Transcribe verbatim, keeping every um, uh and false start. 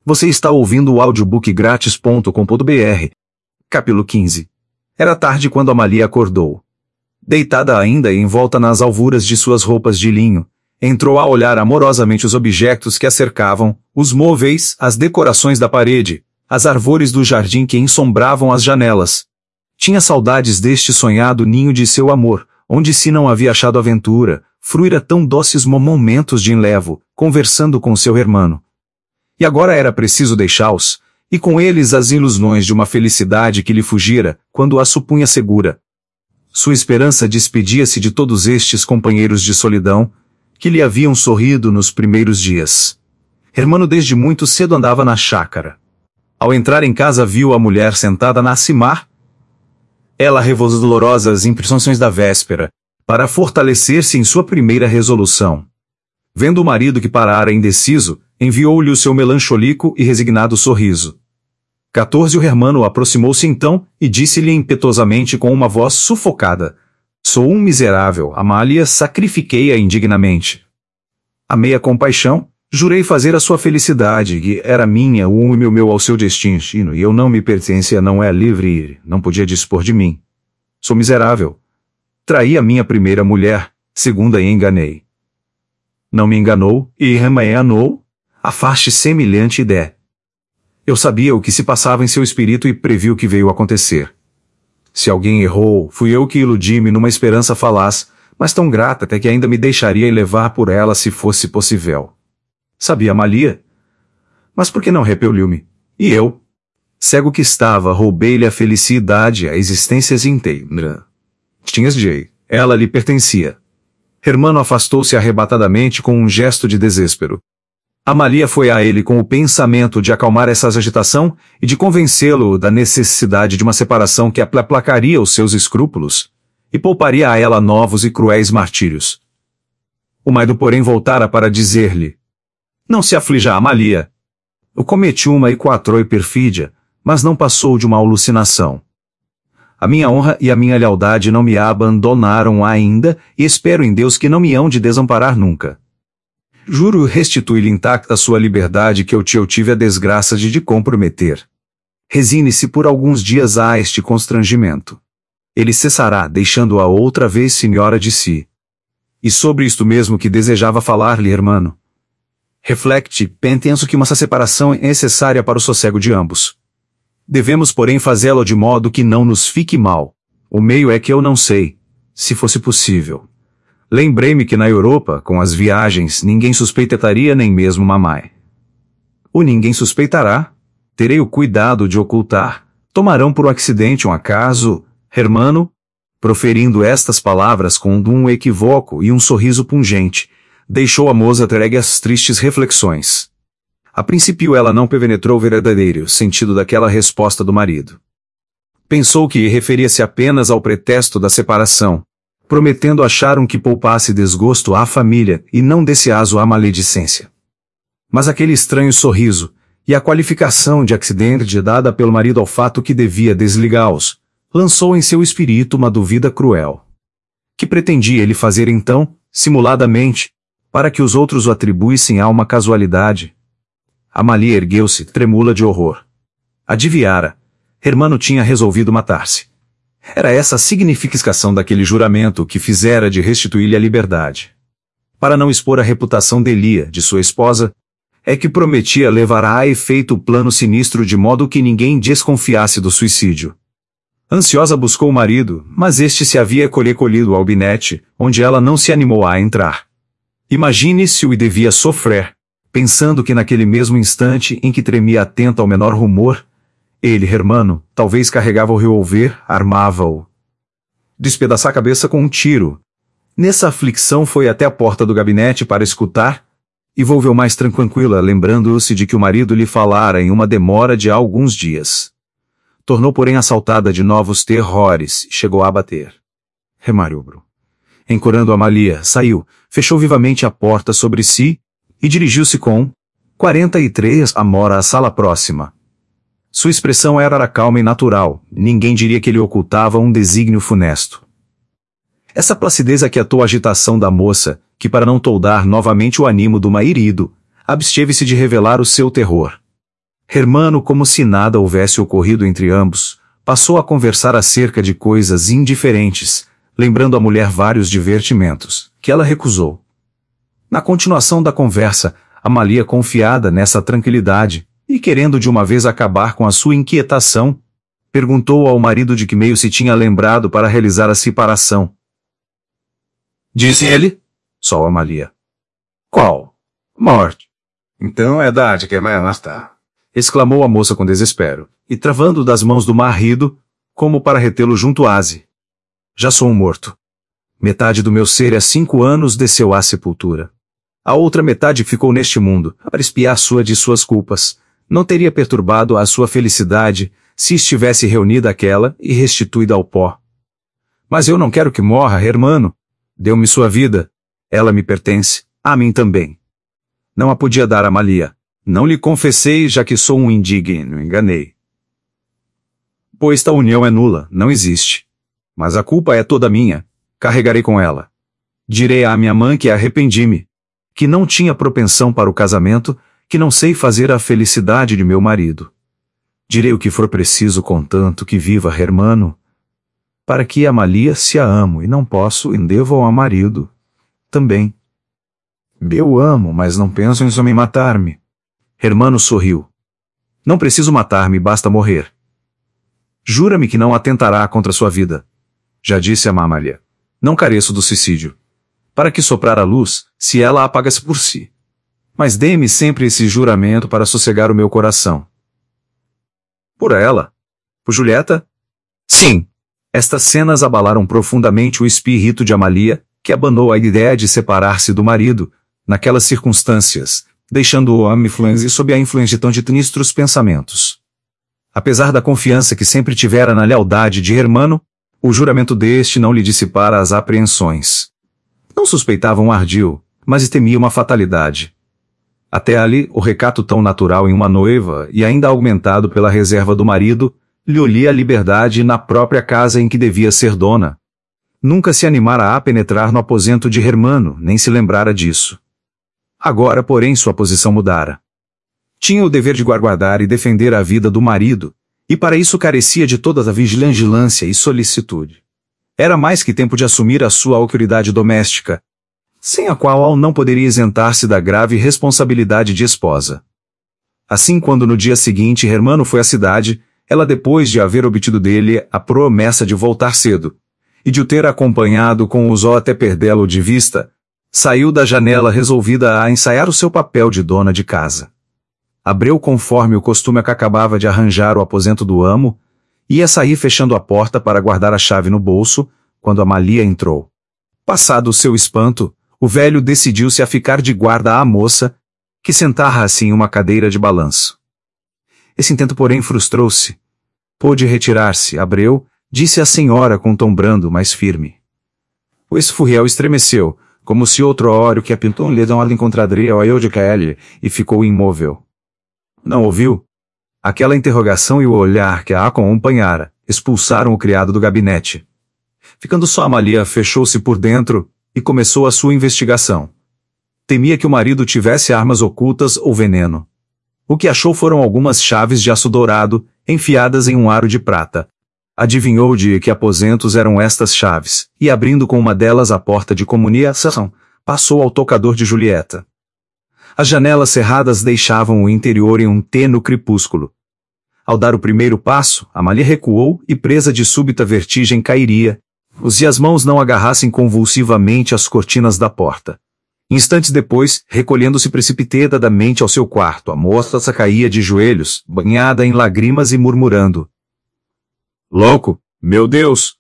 Você está ouvindo o audiobook grátis ponto com ponto br. Capítulo quinze. Era tarde quando Amalia acordou. Deitada ainda e envolta nas alvuras de suas roupas de linho, entrou a olhar amorosamente os objetos que a cercavam, os móveis, as decorações da parede, as árvores do jardim que ensombravam as janelas. Tinha saudades deste sonhado ninho de seu amor, onde se não havia achado aventura, fruíra tão doces momentos de enlevo, conversando com seu irmão. E agora era preciso deixá-los, e com eles as ilusões de uma felicidade que lhe fugira, quando a supunha segura. Sua esperança despedia-se de todos estes companheiros de solidão, que lhe haviam sorrido nos primeiros dias. Hermano desde muito cedo andava na chácara. Ao entrar em casa viu a mulher sentada na cimar. Ela revou as dolorosas impressões da véspera, para fortalecer-se em sua primeira resolução. Vendo o marido que parara indeciso, enviou-lhe o seu melancólico e resignado sorriso. quatorze O hermano aproximou-se então, e disse-lhe impetuosamente com uma voz sufocada: Sou um miserável, Amalia, sacrifiquei-a indignamente. Amei a compaixão, jurei fazer a sua felicidade, que era minha, o um e o meu ao seu destino, e eu não me pertencia, não é livre, não podia dispor de mim. Sou miserável. Traí a minha primeira mulher, segunda e enganei. Não me enganou, e me enganou? Afaste semelhante ideia. Eu sabia o que se passava em seu espírito e previ o que veio acontecer. Se alguém errou, fui eu que iludi-me numa esperança falaz, mas tão grata até que ainda me deixaria levar por ela se fosse possível. Sabia Amalia? Mas por que não repeliu-me? E eu? Cego que estava, roubei-lhe a felicidade, a existência inteira. Tinhas de ela lhe pertencia. Hermano afastou-se arrebatadamente com um gesto de desespero. Amalia foi a ele com o pensamento de acalmar essa agitação e de convencê-lo da necessidade de uma separação que aplacaria os seus escrúpulos e pouparia a ela novos e cruéis martírios. O marido, porém, voltara para dizer-lhe: Não se aflija, Amalia. Eu cometi uma e quatro e perfídia, mas não passou de uma alucinação. A minha honra e a minha lealdade não me abandonaram ainda, e espero em Deus que não me hão de desamparar nunca. Juro restituir-lhe intacta a sua liberdade que eu te eu tive a desgraça de te comprometer. Resigne-se por alguns dias a este constrangimento. Ele cessará, deixando-a outra vez senhora de si. E sobre isto mesmo que desejava falar-lhe, hermano. Reflecte, penso que uma separação é necessária para o sossego de ambos. Devemos, porém, fazê-lo de modo que não nos fique mal. O meio é que eu não sei, se fosse possível. Lembrei-me que na Europa, com as viagens, ninguém suspeitaria nem mesmo mamãe. O ninguém suspeitará. Terei o cuidado de ocultar. Tomarão por um acidente um acaso, hermano? Proferindo estas palavras com um equívoco e um sorriso pungente, deixou a moça entregue às tristes reflexões. A princípio ela não penetrou o verdadeiro sentido daquela resposta do marido. Pensou que referia-se apenas ao pretexto da separação, prometendo achar um que poupasse desgosto à família e não desse aso à maledicência. Mas aquele estranho sorriso, e a qualificação de acidente dada pelo marido ao fato que devia desligá-los, lançou em seu espírito uma dúvida cruel. Que pretendia ele fazer então, simuladamente, para que os outros o atribuíssem a uma casualidade? Amalia ergueu-se, tremula de horror. Adivinhara. Hermano tinha resolvido matar-se. Era essa a significação daquele juramento que fizera de restituir-lhe a liberdade. Para não expor a reputação de Elia, de sua esposa, é que prometia levar a efeito o plano sinistro de modo que ninguém desconfiasse do suicídio. Ansiosa buscou o marido, mas este se havia colhido ao gabinete, onde ela não se animou a entrar. Imagine se o devia sofrer, pensando que naquele mesmo instante em que tremia atento ao menor rumor, ele, hermano, talvez carregava o revólver, armava-o. Despedaçar a cabeça com um tiro. Nessa aflição foi até a porta do gabinete para escutar, e volveu mais tranquila, lembrando-se de que o marido lhe falara em uma demora de alguns dias. Tornou, porém, assaltada de novos terrores, e chegou a bater. Remarubro. Encorando Amalia, saiu, fechou vivamente a porta sobre si, e dirigiu-se com quarenta e três a mora à sala próxima. Sua expressão era calma e natural, ninguém diria que ele ocultava um desígnio funesto. Essa placidez aquietou a agitação da moça, que para não toldar novamente o ânimo do marido, absteve-se de revelar o seu terror. Hermano, como se nada houvesse ocorrido entre ambos, passou a conversar acerca de coisas indiferentes, lembrando a mulher vários divertimentos, que ela recusou. Na continuação da conversa, Amalia, confiada nessa tranquilidade, e querendo de uma vez acabar com a sua inquietação, perguntou ao marido de que meio se tinha lembrado para realizar a separação. Disse ele? Só Amalia. Qual? Morte. Então é verdade que vai matar. Exclamou a moça com desespero, e travando das mãos do marido, como para retê-lo junto a Aze. Já sou um morto. Metade do meu ser há cinco anos desceu à sepultura. A outra metade ficou neste mundo, para espiar sua de suas culpas. Não teria perturbado a sua felicidade, se estivesse reunida aquela e restituída ao pó. Mas eu não quero que morra, hermano. Deu-me sua vida. Ela me pertence, a mim também. Não a podia dar a Amalia. Não lhe confessei, já que sou um indigno, enganei. Pois tal união é nula, não existe. Mas a culpa é toda minha. Carregarei com ela. Direi à minha mãe que arrependi-me, que não tinha propensão para o casamento, que não sei fazer a felicidade de meu marido. Direi o que for preciso, contanto que viva, hermano, para que Amalia se a amo e não posso e devo ao marido. Também. Eu amo, mas não penso em só me matar-me. Hermano sorriu. Não preciso matar-me, basta morrer. Jura-me que não atentará contra sua vida. Já disse a Amalia. Não careço do suicídio. Para que soprar a luz, se ela apaga-se por si? Mas dê-me sempre esse juramento para sossegar o meu coração. Por ela? Por Julieta? Sim. Estas cenas abalaram profundamente o espírito de Amalia, que abanou a ideia de separar-se do marido, naquelas circunstâncias, deixando o homem influencer sob a influência de tão sinistros pensamentos. Apesar da confiança que sempre tivera na lealdade de Hermano, o juramento deste não lhe dissipara as apreensões. Não suspeitava um ardil, mas temia uma fatalidade. Até ali, o recato tão natural em uma noiva, e ainda aumentado pela reserva do marido, lhe olhia a liberdade na própria casa em que devia ser dona. Nunca se animara a penetrar no aposento de Hermano, nem se lembrara disso. Agora, porém, sua posição mudara. Tinha o dever de guardar e defender a vida do marido, e para isso carecia de toda a vigilância e solicitude. Era mais que tempo de assumir a sua autoridade doméstica, sem a qual não poderia isentar-se da grave responsabilidade de esposa. Assim, quando no dia seguinte Hermano foi à cidade, ela, depois de haver obtido dele a promessa de voltar cedo, e de o ter acompanhado com os olhos até perdê-lo de vista, saiu da janela resolvida a ensaiar o seu papel de dona de casa. Abreu conforme o costume que acabava de arranjar o aposento do amo, e ia sair fechando a porta para guardar a chave no bolso, quando Amalia entrou. Passado o seu espanto, o velho decidiu-se a ficar de guarda à moça, que sentara-se em uma cadeira de balanço. Esse intento, porém, frustrou-se. Pôde retirar-se, Abreu, disse a senhora com tom brando, mas firme. O esfurriel estremeceu, como se outro óleo que apintou lhe não encontraria ao eu de Kaeli, e ficou imóvel. Não ouviu? Aquela interrogação e o olhar que a acompanhara expulsaram o criado do gabinete. Ficando só Amalia, fechou-se por dentro e começou a sua investigação. Temia que o marido tivesse armas ocultas ou veneno. O que achou foram algumas chaves de aço dourado, enfiadas em um aro de prata. Adivinhou de que aposentos eram estas chaves, e abrindo com uma delas a porta de comunicação, passou ao tocador de Julieta. As janelas cerradas deixavam o interior em um tênue crepúsculo. Ao dar o primeiro passo, Amalia recuou e, presa de súbita vertigem, cairia, se as mãos não agarrassem convulsivamente as cortinas da porta. Instantes depois, recolhendo-se precipitadamente ao seu quarto, a moça caía de joelhos, banhada em lágrimas e murmurando: Louco, meu Deus!